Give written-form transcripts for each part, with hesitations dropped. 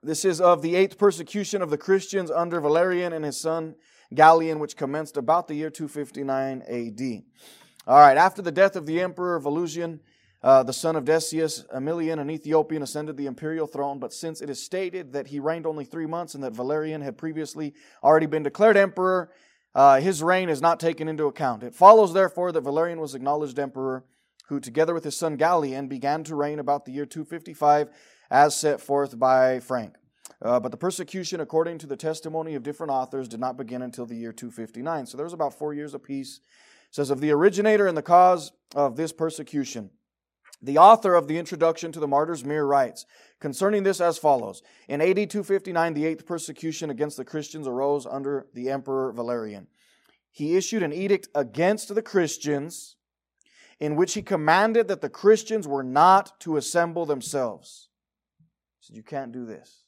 This is of the 8th persecution of the Christians under Valerian and his son Gallian, which commenced about the year 259 AD. All right, after the death of the Emperor Vespasian, the son of Decius, Aemilian, an Ethiopian, ascended the imperial throne, but since it is stated that he reigned only 3 months and that Valerian had previously already been declared emperor, his reign is not taken into account. It follows, therefore, that Valerian was acknowledged emperor, who, together with his son Gallian, began to reign about the year 255, as set forth by Frank. But the persecution, according to the testimony of different authors, did not begin until the year 259. So there was about 4 years apiece. It says, of the originator and the cause of this persecution. The author of the introduction to the Martyr's Mirror writes concerning this as follows. In AD 259, the 8th persecution against the Christians arose under the Emperor Valerian. He issued an edict against the Christians in which he commanded that the Christians were not to assemble themselves. He said, you can't do this.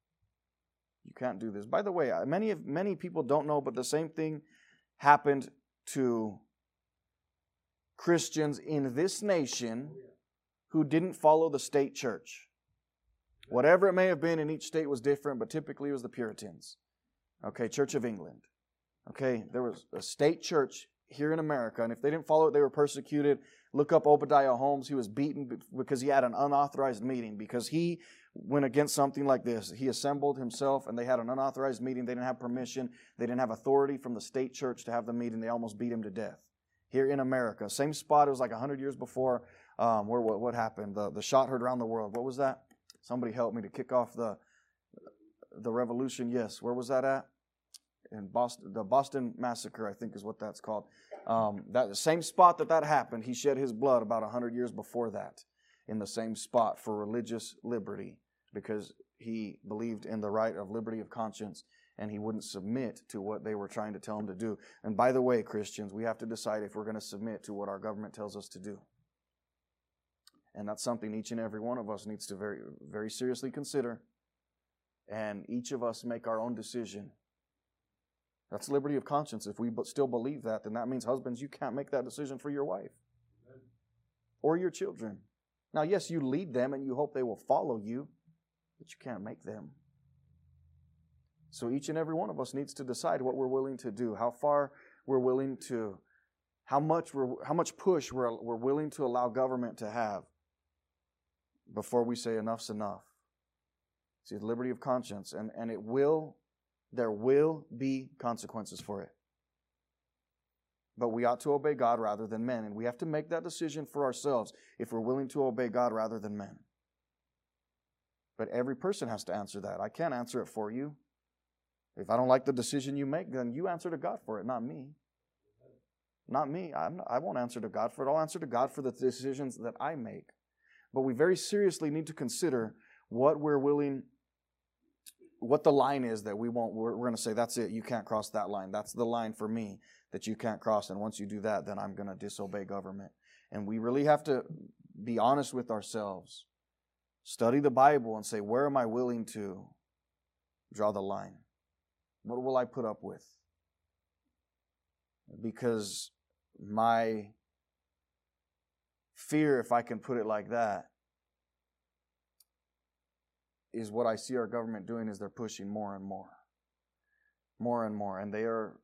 You can't do this. By the way, many people don't know, but the same thing happened to Christians in this nation who didn't follow the state church. Whatever it may have been in each state was different, but typically it was the Puritans. Okay, Church of England. Okay, there was a state church here in America, and if they didn't follow it, they were persecuted. Look up Obadiah Holmes. He was beaten because he had an unauthorized meeting, because he went against something like this. He assembled himself, and they had an unauthorized meeting. They didn't have permission. They didn't have authority from the state church to have the meeting. They almost beat him to death here in America. Same spot. It was like 100 years before. Where what happened? The shot heard around the world. What was that? Somebody help me to kick off the revolution. Yes. Where was that at? In Boston. The Boston Massacre, I think, is what that's called. That the same spot that happened, he shed his blood about 100 years before that in the same spot for religious liberty, because he believed in the right of liberty of conscience, and he wouldn't submit to what they were trying to tell him to do. And by the way, Christians, we have to decide if we're going to submit to what our government tells us to do. And that's something each and every one of us needs to very, very seriously consider. And each of us make our own decision. That's liberty of conscience. If we still believe that, then that means, husbands, you can't make that decision for your wife or your children. Now, yes, you lead them and you hope they will follow you, but you can't make them. So each and every one of us needs to decide what we're willing to do, how far we're willing to, how much push we're willing to allow government to have before we say enough's enough. See, the liberty of conscience, and there will be consequences for it. But we ought to obey God rather than men, and we have to make that decision for ourselves if we're willing to obey God rather than men. But every person has to answer that. I can't answer it for you. If I don't like the decision you make, then you answer to God for it, not me. Not me. I won't answer to God for it. I'll answer to God for the decisions that I make. But we very seriously need to consider what we're willing, what the line is that we won't. We're going to say, that's it. You can't cross that line. That's the line for me that you can't cross. And once you do that, then I'm going to disobey government. And we really have to be honest with ourselves. Study the Bible and say, where am I willing to draw the line? What will I put up with? Because my fear, if I can put it like that, is what I see our government doing is they're pushing more and more. More and more. And they are,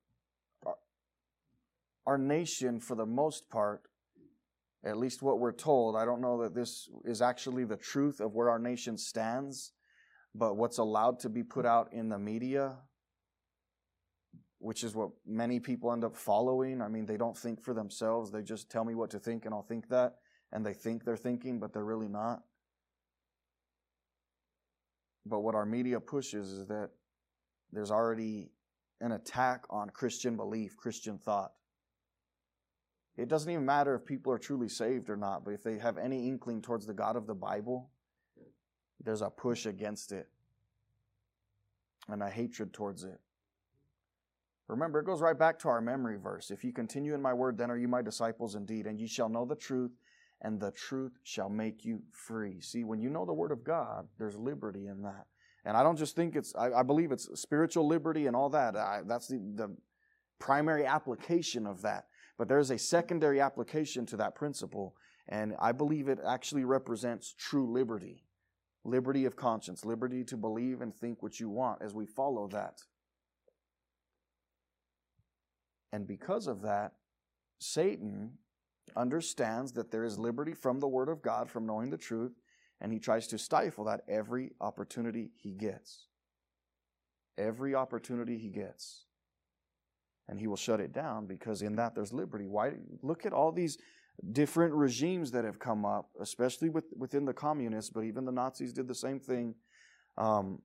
our nation, for the most part, at least what we're told, I don't know that this is actually the truth of where our nation stands, but what's allowed to be put out in the media, which is what many people end up following. I mean, they don't think for themselves. They just tell me what to think and I'll think that. And they think they're thinking, but they're really not. But what our media pushes is that there's already an attack on Christian belief, Christian thought. It doesn't even matter if people are truly saved or not, but if they have any inkling towards the God of the Bible, there's a push against it and a hatred towards it. Remember, it goes right back to our memory verse. If you continue in my word, then are you my disciples indeed, and ye shall know the truth, and the truth shall make you free. See, when you know the word of God, there's liberty in that. And I don't just think I believe it's spiritual liberty and all that. That's the primary application of that. But there's a secondary application to that principle, and I believe it actually represents true liberty. Liberty of conscience, liberty to believe and think what you want as we follow that. And because of that, Satan understands that there is liberty from the Word of God, from knowing the truth, and he tries to stifle that every opportunity he gets. Every opportunity he gets. And he will shut it down because in that there's liberty. Why? Look at all these different regimes that have come up, especially within the communists, but even the Nazis did the same thing. And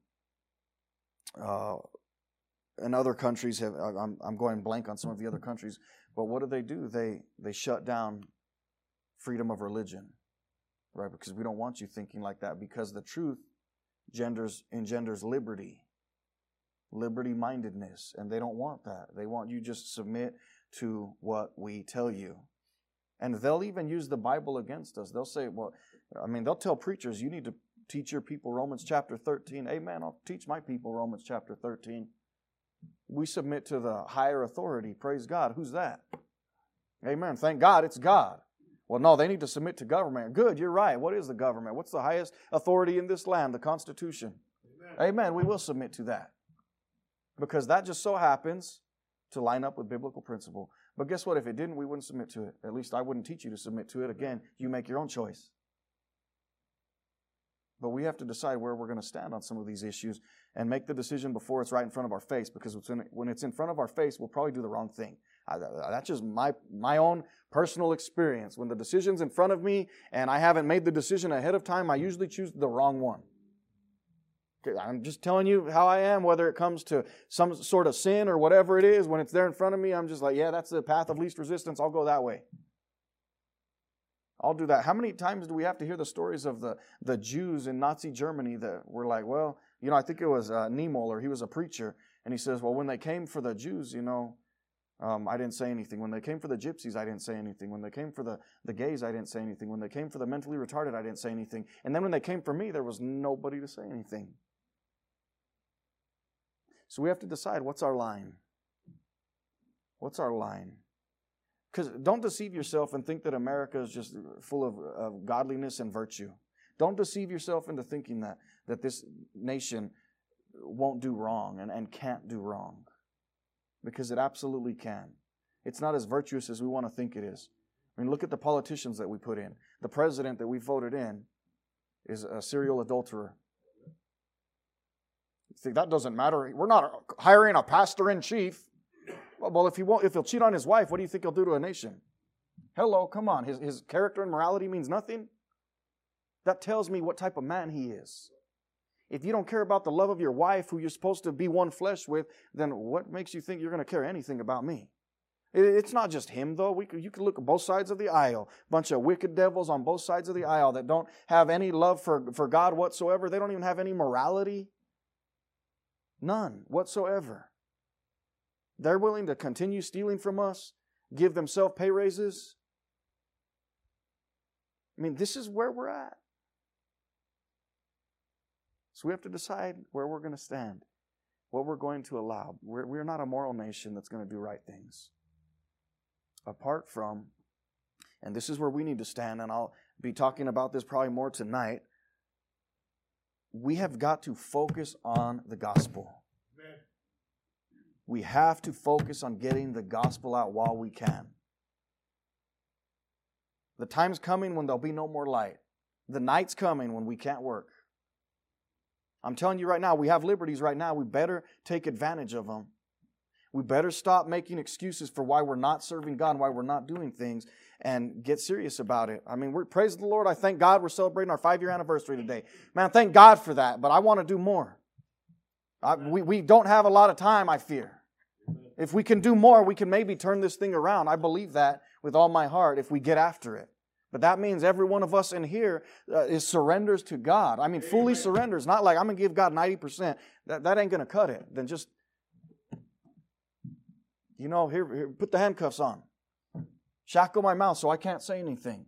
other countries have, I'm going blank on some of the other countries, but what do? They shut down freedom of religion, right? Because we don't want you thinking like that, because the truth engenders liberty-mindedness, and they don't want that. They want you just submit to what we tell you. And they'll even use the Bible against us. They'll say, they'll tell preachers, you need to teach your people Romans chapter 13. Amen, I'll teach my people Romans chapter 13. We submit to the higher authority. Praise God. Who's that? Amen. Thank God it's God. Well, no, they need to submit to government. Good, you're right. What is the government? What's the highest authority in this land? The Constitution. Amen. We will submit to that. Because that just so happens to line up with biblical principle. But guess what? If it didn't, we wouldn't submit to it. At least I wouldn't teach you to submit to it. Again, you make your own choice. But we have to decide where we're going to stand on some of these issues and make the decision before it's right in front of our face, because when it's in front of our face, we'll probably do the wrong thing. That's just my own personal experience. When the decision's in front of me and I haven't made the decision ahead of time, I usually choose the wrong one. I'm just telling you how I am, whether it comes to some sort of sin or whatever it is. When it's there in front of me, I'm just like, yeah, that's the path of least resistance. I'll go that way. I'll do that. How many times do we have to hear the stories of the Jews in Nazi Germany that were like, well, I think it was Niemöller, he was a preacher, and he says, well, when they came for the Jews, I didn't say anything. When they came for the gypsies, I didn't say anything. When they came for the gays, I didn't say anything. When they came for the mentally retarded, I didn't say anything. And then when they came for me, there was nobody to say anything. So we have to decide, what's our line? What's our line? Because don't deceive yourself and think that America is just full of godliness and virtue. Don't deceive yourself into thinking that this nation won't do wrong and can't do wrong. Because it absolutely can. It's not as virtuous as we want to think it is. I mean, look at the politicians that we put in. The president that we voted in is a serial adulterer. You think that doesn't matter? We're not hiring a pastor-in-chief. Well, if he'll cheat on his wife, what do you think he'll do to a nation? Hello, come on. His character and morality means nothing? That tells me what type of man he is. If you don't care about the love of your wife, who you're supposed to be one flesh with, then what makes you think you're going to care anything about me? It's not just him, though. You can look at both sides of the aisle. Bunch of wicked devils on both sides of the aisle that don't have any love for God whatsoever. They don't even have any morality. None whatsoever. They're willing to continue stealing from us, give themselves pay raises. I mean, this is where we're at. So we have to decide where we're going to stand, what we're going to allow. We're not a moral nation that's going to do right things. Apart from, and this is where we need to stand, and I'll be talking about this probably more tonight, we have got to focus on the gospel. Amen. We have to focus on getting the gospel out while we can. The time's coming when there'll be no more light. The night's coming when we can't work. I'm telling you right now, we have liberties right now. We better take advantage of them. We better stop making excuses for why we're not serving God and why we're not doing things and get serious about it. I mean, praise the Lord. I thank God we're celebrating our 5-year anniversary today. Man, thank God for that, but I want to do more. We don't have a lot of time, I fear. If we can do more, we can maybe turn this thing around. I believe that with all my heart if we get after it. But that means every one of us in here is surrenders to God. I mean, fully surrenders. Not like I'm going to give God 90%. That ain't going to cut it. Then just, here, put the handcuffs on. Shackle my mouth so I can't say anything.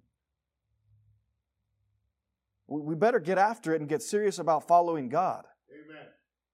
We better get after it and get serious about following God. Amen.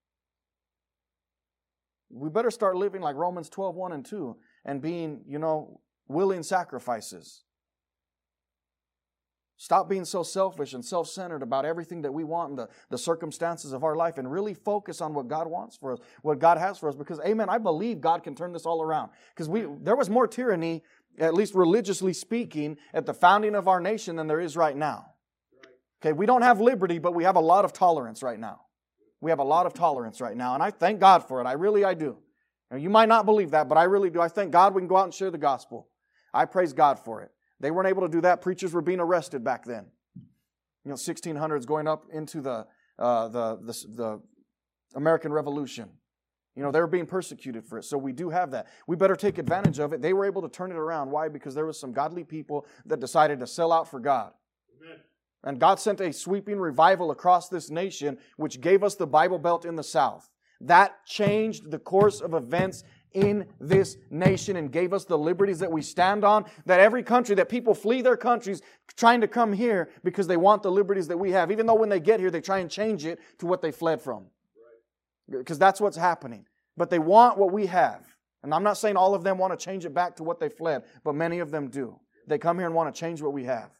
We better start living like Romans 12:1 and 2 and being, willing sacrifices. Stop being so selfish and self-centered about everything that we want and the circumstances of our life, and really focus on what God wants for us, what God has for us. Because, amen, I believe God can turn this all around. Because there was more tyranny, at least religiously speaking, at the founding of our nation than there is right now. Okay, we don't have liberty, but we have a lot of tolerance right now. We have a lot of tolerance right now, and I thank God for it. I do. Now, you might not believe that, but I really do. I thank God we can go out and share the gospel. I praise God for it. They weren't able to do that. Preachers were being arrested back then. 1600s going up into the American Revolution. They were being persecuted for it. So we do have that. We better take advantage of it. They were able to turn it around. Why? Because there was some godly people that decided to sell out for God. Amen. And God sent a sweeping revival across this nation, which gave us the Bible Belt in the South. That changed the course of events in this nation and gave us the liberties that we stand on, that every country, that people flee their countries trying to come here because they want the liberties that we have, even though when they get here they try and change it to what they fled from. Because that's what's happening. But they want what we have. And I'm not saying all of them want to change it back to what they fled, but many of them do. They come here and want to change what we have.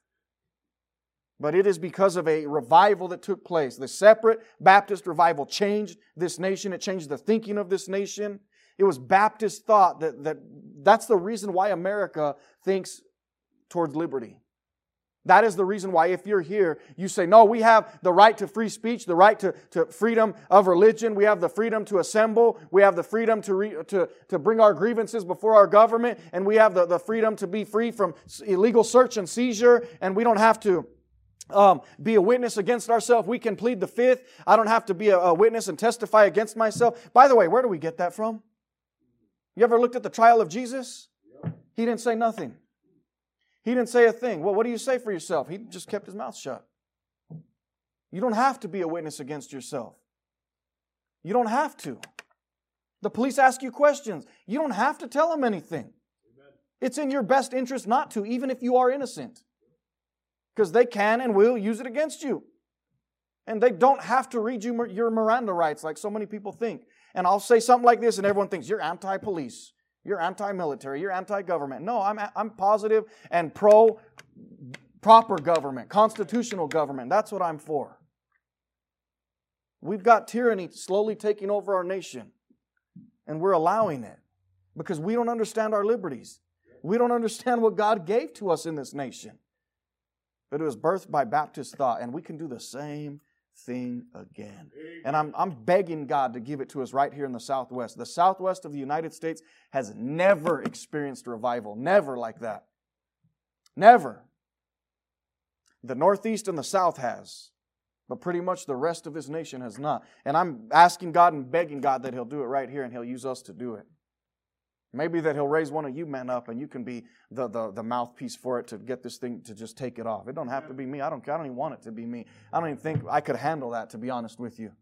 But it is because of a revival that took place. The separate Baptist revival changed this nation. It changed the thinking of this nation. It was Baptist thought that's the reason why America thinks towards liberty. That is the reason why if you're here, you say, no, we have the right to free speech, the right to freedom of religion. We have the freedom to assemble. We have the freedom to bring our grievances before our government. And we have the freedom to be free from illegal search and seizure. And we don't have to be a witness against ourselves. We can plead the fifth. I don't have to be a witness and testify against myself. By the way, where do we get that from? You ever looked at the trial of Jesus? He didn't say nothing. He didn't say a thing. Well, what do you say for yourself? He just kept his mouth shut. You don't have to be a witness against yourself. You don't have to. The police ask you questions. You don't have to tell them anything. Amen. It's in your best interest not to, even if you are innocent. Because they can and will use it against you. And they don't have to read you your Miranda rights like so many people think. And I'll say something like this and everyone thinks, you're anti-police, you're anti-military, you're anti-government. No, I'm positive and pro-proper government, constitutional government. That's what I'm for. We've got tyranny slowly taking over our nation. And we're allowing it. Because we don't understand our liberties. We don't understand what God gave to us in this nation. But it was birthed by Baptist thought. And we can do the same thing again. And I'm begging God to give it to us right here in the Southwest. The Southwest of the United States has never experienced revival. Never like that. Never. The Northeast and the South has. But pretty much the rest of this nation has not. And I'm asking God and begging God that He'll do it right here and He'll use us to do it. Maybe that He'll raise one of you men up and you can be the mouthpiece for it to get this thing to just take it off. It don't have to be me. I don't even want it to be me. I don't even think I could handle that, to be honest with you.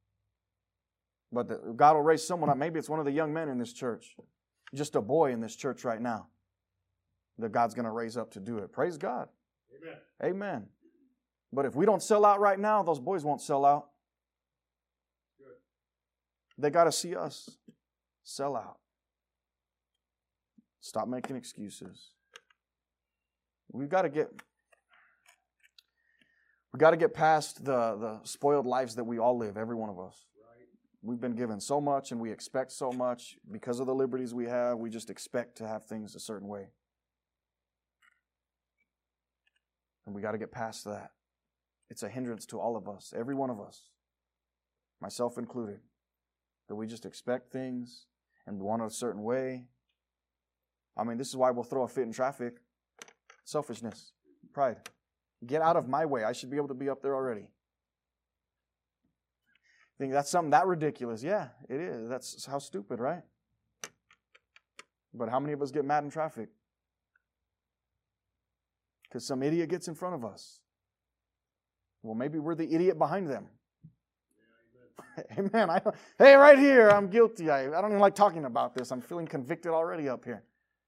But God will raise someone up. Maybe it's one of the young men in this church. Just a boy in this church right now that God's going to raise up to do it. Praise God. Amen. Amen. But if we don't sell out right now, those boys won't sell out. Good. They got to see us sell out. Stop making excuses. We've got to get past the spoiled lives that we all live, every one of us. Right. We've been given so much and we expect so much because of the liberties we have. We just expect to have things a certain way. And we got to get past that. It's a hindrance to all of us, every one of us, myself included, that we just expect things and want it a certain way. I mean, this is why we'll throw a fit in traffic. Selfishness, pride. Get out of my way. I should be able to be up there already. Think that's something that ridiculous? Yeah, it is. That's how stupid, right? But how many of us get mad in traffic? Because some idiot gets in front of us. Well, maybe we're the idiot behind them. Amen. Hey, right here, I'm guilty. I don't even like talking about this. I'm feeling convicted already up here.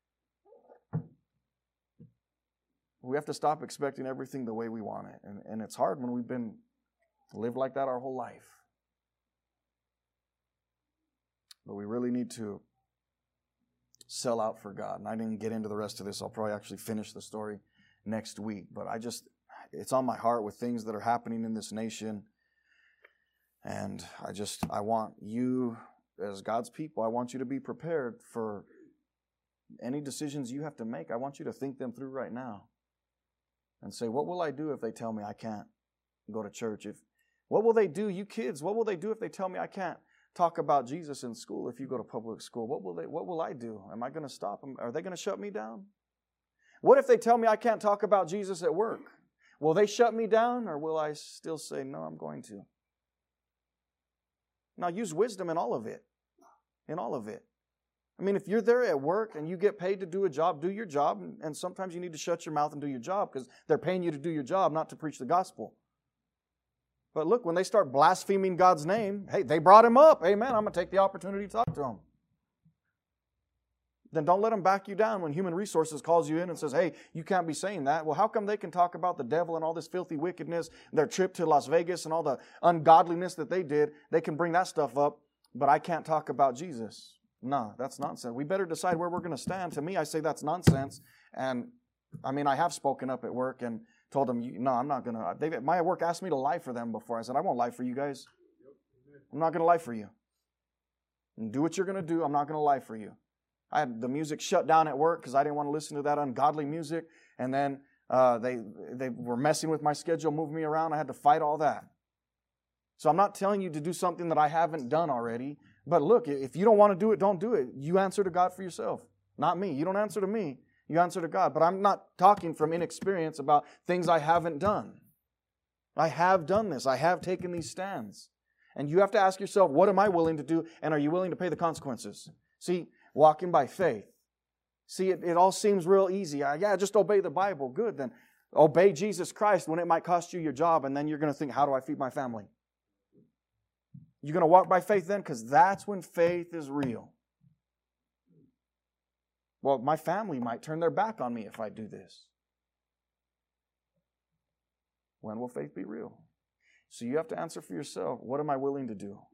We have to stop expecting everything the way we want it. And it's hard when we've been lived like that our whole life. But we really need to sell out for God. And I didn't get into the rest of this. I'll probably actually finish the story next week. But it's on my heart with things that are happening in this nation. And I want you, as God's people, I want you to be prepared for any decisions you have to make. I want you to think them through right now. And say, what will I do if they tell me I can't go to church? What will they do, you kids? What will they do if they tell me I can't talk about Jesus in school if you go to public school? What will I do? Am I going to stop them? Are they going to shut me down? What if they tell me I can't talk about Jesus at work? Will they shut me down, or will I still say, no, I'm going to? Now, use wisdom in all of it. In all of it. I mean, if you're there at work and you get paid to do a job, do your job. And sometimes you need to shut your mouth and do your job because they're paying you to do your job, not to preach the gospel. But look, when they start blaspheming God's name, hey, they brought him up. Amen. I'm going to take the opportunity to talk to him. Then don't let them back you down when Human Resources calls you in and says, hey, you can't be saying that. Well, how come they can talk about the devil and all this filthy wickedness, their trip to Las Vegas and all the ungodliness that they did? They can bring that stuff up, but I can't talk about Jesus. No, that's nonsense. We better decide where we're going to stand. To me, I say that's nonsense. And I mean, I have spoken up at work and told them, no, I'm not going to. My work asked me to lie for them before. I said, I won't lie for you guys. I'm not going to lie for you. And do what you're going to do. I'm not going to lie for you. I had the music shut down at work because I didn't want to listen to that ungodly music. And then they were messing with my schedule, moving me around. I had to fight all that. So I'm not telling you to do something that I haven't done already. But look, if you don't want to do it, don't do it. You answer to God for yourself, not me. You don't answer to me. You answer to God. But I'm not talking from inexperience about things I haven't done. I have done this. I have taken these stands. And you have to ask yourself, what am I willing to do? And are you willing to pay the consequences? See, walking by faith. See, it all seems real easy. Just obey the Bible. Good, then obey Jesus Christ when it might cost you your job, and then you're going to think, how do I feed my family? You're going to walk by faith then? Because that's when faith is real. Well, my family might turn their back on me if I do this. When will faith be real? So you have to answer for yourself, what am I willing to do?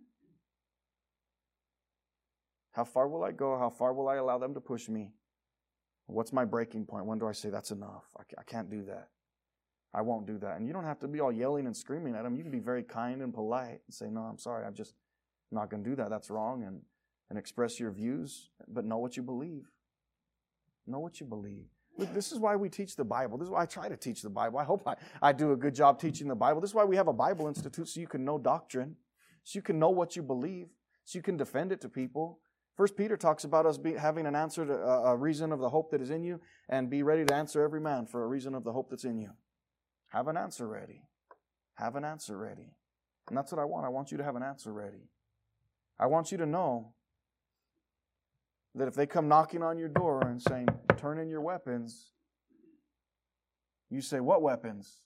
How far will I go? How far will I allow them to push me? What's my breaking point? When do I say that's enough? I can't do that. I won't do that. And you don't have to be all yelling and screaming at them. You can be very kind and polite and say, no, I'm sorry. I'm just not going to do that. That's wrong. And express your views, but know what you believe. Know what you believe. Look, this is why we teach the Bible. This is why I try to teach the Bible. I hope I do a good job teaching the Bible. This is why we have a Bible Institute, so you can know doctrine, so you can know what you believe, so you can defend it to people. 1 Peter talks about us having an answer to a reason of the hope that is in you, and be ready to answer every man for a reason of the hope that's in you. Have an answer ready. Have an answer ready. And that's what I want. I want you to have an answer ready. I want you to know that if they come knocking on your door and saying, turn in your weapons, you say, what weapons?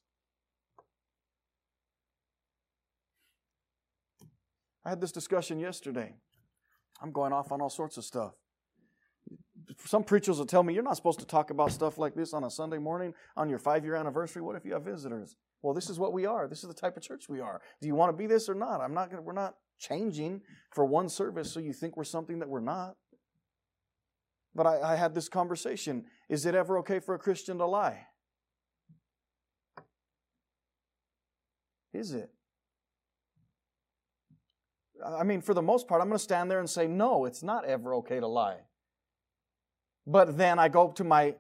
I had this discussion yesterday. I'm going off on all sorts of stuff. Some preachers will tell me, you're not supposed to talk about stuff like this on a Sunday morning on your 5-year anniversary. What if you have visitors? Well, this is what we are. This is the type of church we are. Do you want to be this or not? We're not changing for one service so you think we're something that we're not. But I had this conversation. Is it ever okay for a Christian to lie? Is it? I mean, for the most part, I'm going to stand there and say, no, it's not ever okay to lie. But then I go to my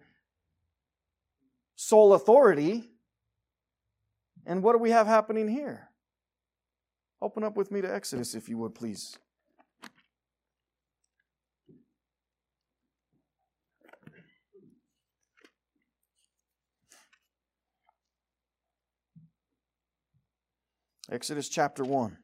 sole authority, and what do we have happening here? Open up with me to Exodus, if you would, please. Exodus chapter 1.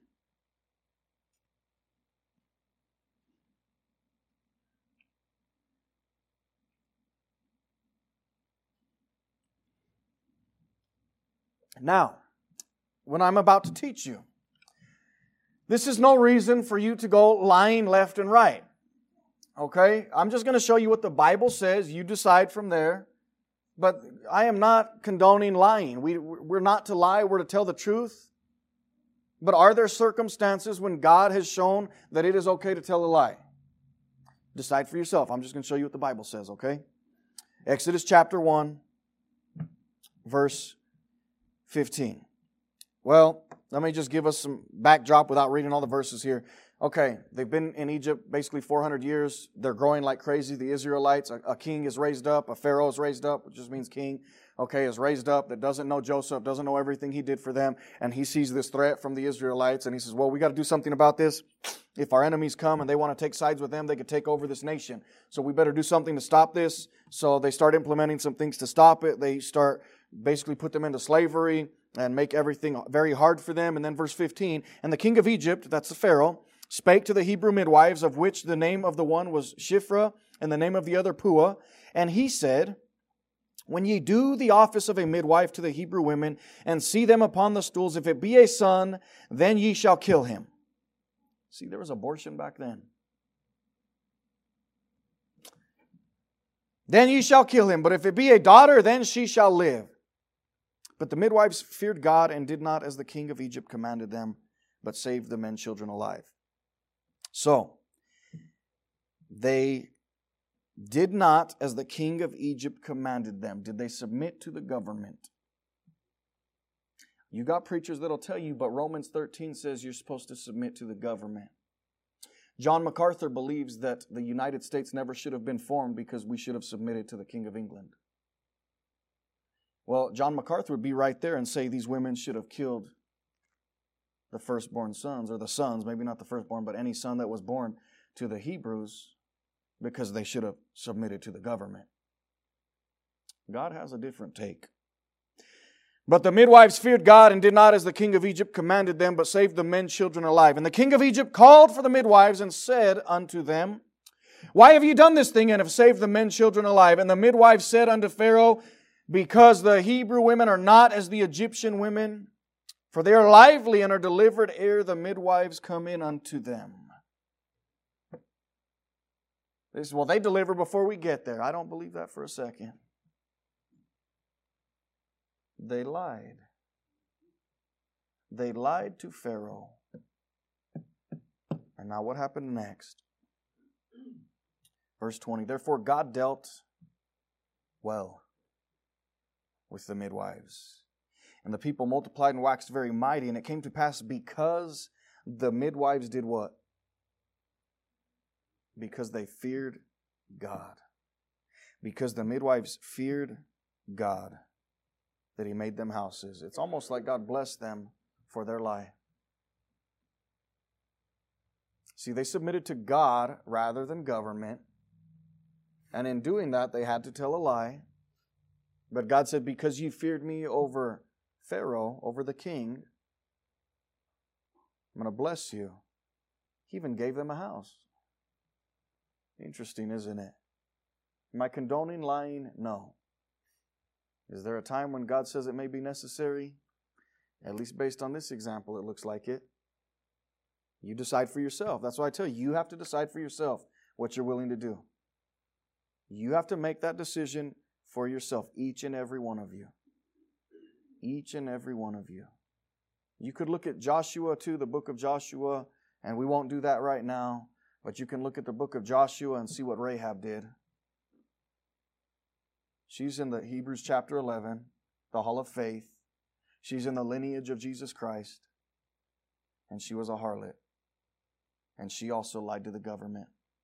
Now, when I'm about to teach you, this is no reason for you to go lying left and right. Okay? I'm just going to show you what the Bible says. You decide from there. But I am not condoning lying. We're not to lie. We're to tell the truth. But are there circumstances when God has shown that it is okay to tell a lie? Decide for yourself. I'm just going to show you what the Bible says, okay? Exodus chapter 1, verse 15. Well, let me just give us some backdrop without reading all the verses here. Okay, they've been in Egypt basically 400 years. They're growing like crazy. The Israelites, a king is raised up, a pharaoh is raised up, which just means king, okay, is raised up that doesn't know Joseph, doesn't know everything he did for them, and he sees this threat from the Israelites, and he says, well, we got to do something about this. If our enemies come and they want to take sides with them, they could take over this nation. So we better do something to stop this. So they start implementing some things to stop it. They start basically put them into slavery and make everything very hard for them. And then verse 15, and the king of Egypt, that's the Pharaoh, spake to the Hebrew midwives, of which the name of the one was Shiphrah, and the name of the other Puah. And he said, when ye do the office of a midwife to the Hebrew women, and see them upon the stools, if it be a son, then ye shall kill him. See, there was abortion back then. Then ye shall kill him, but if it be a daughter, then she shall live. But the midwives feared God, and did not as the king of Egypt commanded them, but saved the men children alive. So, they did not as the king of Egypt commanded them. Did they submit to the government? You got preachers that'll tell you, but Romans 13 says you're supposed to submit to the government. John MacArthur believes that the United States never should have been formed because we should have submitted to the King of England. Well, John MacArthur would be right there and say these women should have killed the firstborn sons, or the sons, maybe not the firstborn, but any son that was born to the Hebrews, because they should have submitted to the government. God has a different take. But the midwives feared God, and did not as the king of Egypt commanded them, but saved the men children alive. And the king of Egypt called for the midwives, and said unto them, why have ye done this thing, and have saved the men children alive? And the midwives said unto Pharaoh, because the Hebrew women are not as the Egyptian women, for they are lively and are delivered ere the midwives come in unto them. They say, well, they deliver before we get there. I don't believe that for a second. They lied. They lied to Pharaoh. And now what happened next? Verse 20, therefore God dealt well with the midwives. And the people multiplied and waxed very mighty. And it came to pass because the midwives did what? Because they feared God. Because the midwives feared God, that He made them houses. It's almost like God blessed them for their lie. See, they submitted to God rather than government. And in doing that, they had to tell a lie. But God said, because you feared me over Pharaoh, over the king, I'm going to bless you. He even gave them a house. Interesting, isn't it? Am I condoning lying? No. Is there a time when God says it may be necessary? At least based on this example, it looks like it. You decide for yourself. That's why I tell you, you have to decide for yourself what you're willing to do. You have to make that decision for yourself, each and every one of you. Each and every one of you. You could look at Joshua too, the book of Joshua, and we won't do that right now, but you can look at the book of Joshua and see what Rahab did. She's in the Hebrews chapter 11, the hall of faith. She's in the lineage of Jesus Christ, and she was a harlot. And she also lied to the government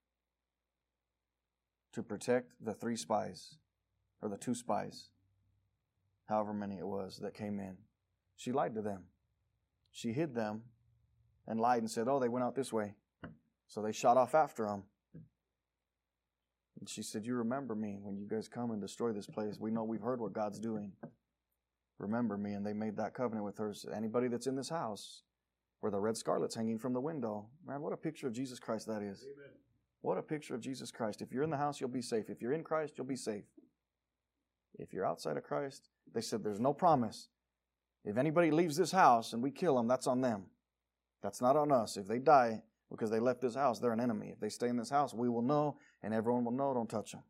to protect the 3 spies, or the 2 spies, however many it was that came in. She lied to them. She hid them and lied and said, oh, they went out this way. So they shot off after them. And she said, you remember me when you guys come and destroy this place. We know we've heard what God's doing. Remember me. And they made that covenant with her. So anybody that's in this house where the red scarlet's hanging from the window, man, what a picture of Jesus Christ that is. Amen. What a picture of Jesus Christ. If you're in the house, you'll be safe. If you're in Christ, you'll be safe. If you're outside of Christ, they said there's no promise. If anybody leaves this house and we kill them, that's on them. That's not on us. If they die because they left this house, they're an enemy. If they stay in this house, we will know, and everyone will know, don't touch them.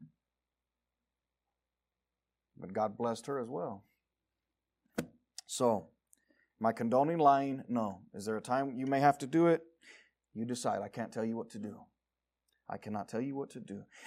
But God blessed her as well. So, am I condoning lying? No. Is there a time you may have to do it? You decide. I can't tell you what to do. I cannot tell you what to do.